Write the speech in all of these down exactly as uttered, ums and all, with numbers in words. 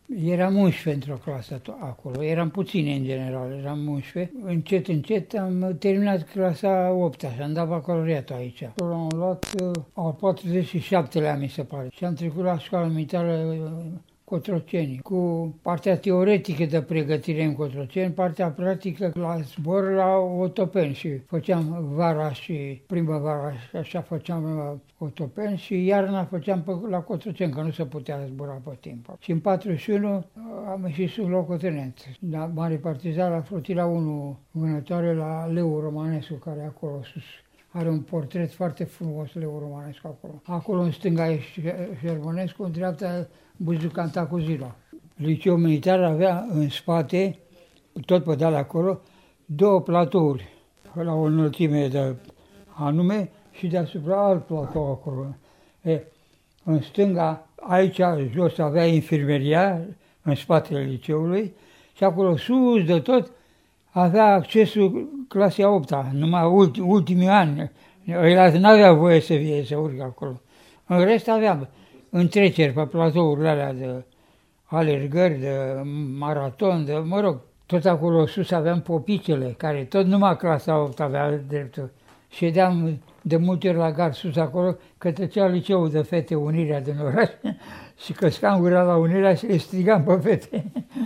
Eram unsprezece într-o clasă acolo, eram puțini în general, eram unsprezece. Încet, încet am terminat clasa a opta și am dat bacalaureatul aici. Acolo am luat al patruzeci și șaptelea, mi se pare, și am trecut la școala militară Cotroceni, cu partea teoretică de pregătire în Cotroceni, partea practică la zbor la Otopeni și făceam vara și primăvara și așa făceam la Otopeni și iarna făceam la Cotroceni, că nu se putea zbura pe timp. Și în patruzeci și unu am ieșit sub locotenent, la mare partizan la flotila unu, vânătoare la Leu Romanescu, care e acolo sus. Are un portret foarte frumos, Leu Romanescu, acolo. Acolo în stânga e Șervonescu, în dreapta Buzucantacuzilo. Liceul militar avea în spate, tot pe deal acolo, două platouri, la o înălțime de anume și deasupra alt platou acolo. E, în stânga, aici jos avea infirmeria, în spatele liceului, și acolo sus de tot avea accesul clasei a opta, numai ulti, ultimii ani. Ăia nu avea voie să vie, să urcă acolo. În rest aveam întreceri pe platourile alea de alergări, de maraton, de, mă rog, tot acolo sus aveam popicele, care tot numai clasa a opta avea dreptul. Ședeam de multe ori la gar sus acolo, că trecea liceul de fete Unirea din oraș și căscam gura la Unirea și le strigam pe fete.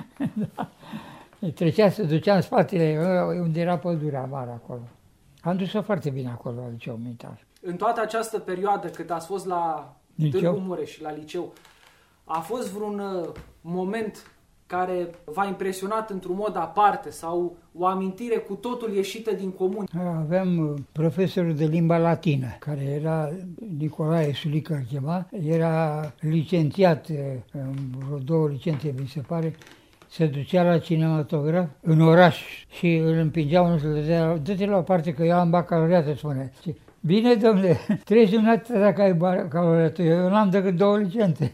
Da. Trecea, se ducea în spatele unde era pădurea mare acolo. Am dus-o foarte bine acolo la liceul militar. În toată această perioadă cât ați fost la Târgu Mureș și la liceu, a fost vreun moment care v-a impresionat într-un mod aparte sau o amintire cu totul ieșită din comun? Aveam profesorul de limba latină, care era Nicolae Sulică, îl chema, era licențiat în vreo două licențe, mi se pare. Se ducea la cinematograf în oraș și îl împingeau, nu se dădea, dă-te la o parte că eu am bacalaureat, spune. Bine, domnule, treci dumneavoastră dacă ai bacalaureatul, eu n-am decât două licențe.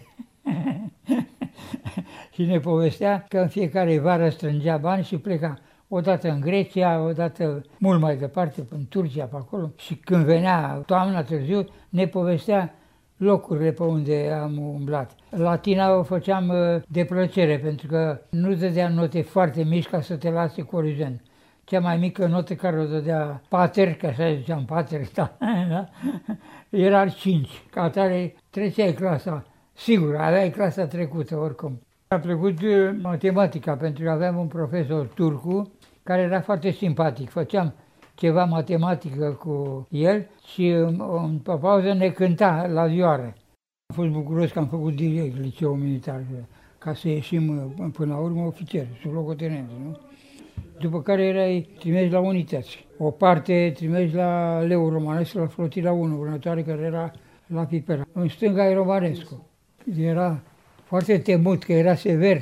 Și ne povestea că în fiecare vară strângea bani și pleca odată în Grecia, odată mult mai departe, în Turcia, pe acolo. Și când venea toamna târziu, ne povestea locurile pe unde am umblat. Latina o făceam de plăcere, pentru că nu dădea note foarte mici ca să te lase cu orizont. Cea mai mică notă care o dădea pater, că așa ziceam pater, da, da? Era cinci. Ca atare treceai clasa, sigur, aveai clasa trecută oricum. A plăcut matematica, pentru că aveam un profesor turcu care era foarte simpatic. Făceam ceva matematică cu el și în pe pauză ne cânta la vioară. Am fost bucuros că am făcut direct liceul militar, ca să ieșim până la urmă ofițeri, sub locotenent, nu? După care erai trimis la unități. O parte trimis la Leu Romanescu, la flotila unu, vânătoare, care era la Pipera. În stânga e Romanescu. Era foarte temut, că era sever.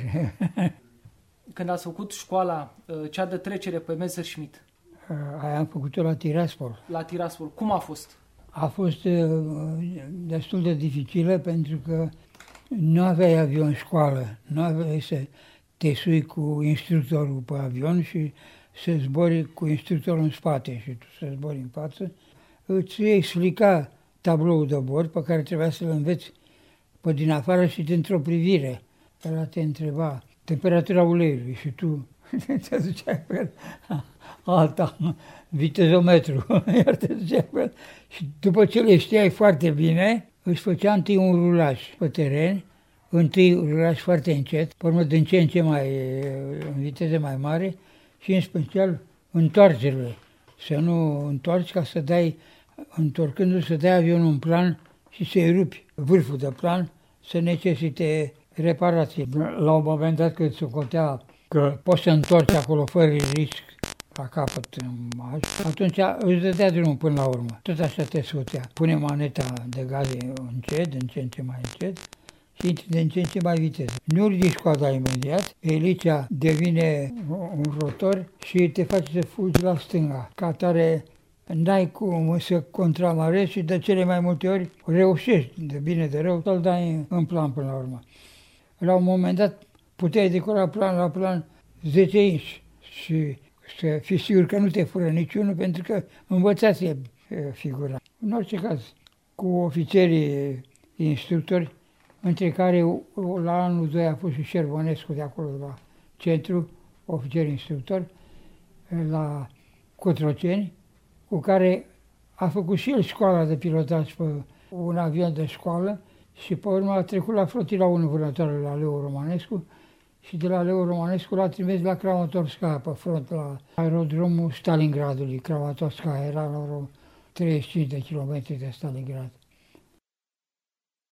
Când ați făcut școala, cea de trecere pe Messerschmitt, aia am făcut-o la Tiraspol. La Tiraspol. Cum a fost? A fost uh, destul de dificilă pentru că nu aveai avion școală, nu aveai să te sui cu instructorul pe avion și să zbori cu instructorul în spate și tu să zbori în față. Îți explica tabloul de bord pe care trebuia să-l înveți pe din afară și dintr-o privire. Ăla te întreba temperatura uleiului și tu te duceai pe el. Alta, vitezometru, iar te duceai pe el. Și după ce le știai foarte bine, își făcea întâi un rulaj pe teren, întâi un rulaj foarte încet, pe urmă din ce în ce mai, în viteză mai mare și în special întoarcerile. Să nu întorci ca să dai, întorcându-se, să dai avionul în plan și să-i rupi vârful de plan, să necesite reparație. La un moment dat când se contea că poți să întorci acolo fără risc la capăt în maj, atunci îți dădea drumul până la urmă. Tot așa te scutea. Pune maneta de gaze încet, din ce în ce mai încet și intri din ce în ce mai viteză. Nu ridici coada imediat, elicea devine un rotor și te face să fugi la stânga. Ca atare n-ai cum să contramarezi și de cele mai multe ori reușești, de bine de rău, îl dai în plan până la urmă. La un moment dat puteai decora plan la plan zece inci și să fii sigur că nu te fură niciunul, pentru că învățați figura. În orice caz, cu ofițerii instructori între care la anul doi a fost și Șerbonescu de acolo la centru, ofițer instructor, la Cotroceni, cu care a făcut și el școala de pilotaj pe un avion de școală și pe urmă a trecut la flotila unu vânătoare la Leu Romanescu și de la Leu Romanescu l-a trimis la Kramatorskaya pe front, la aerodromul Stalingradului. Kramatorskaya era la vreo treizeci și cinci de kilometri de Stalingrad.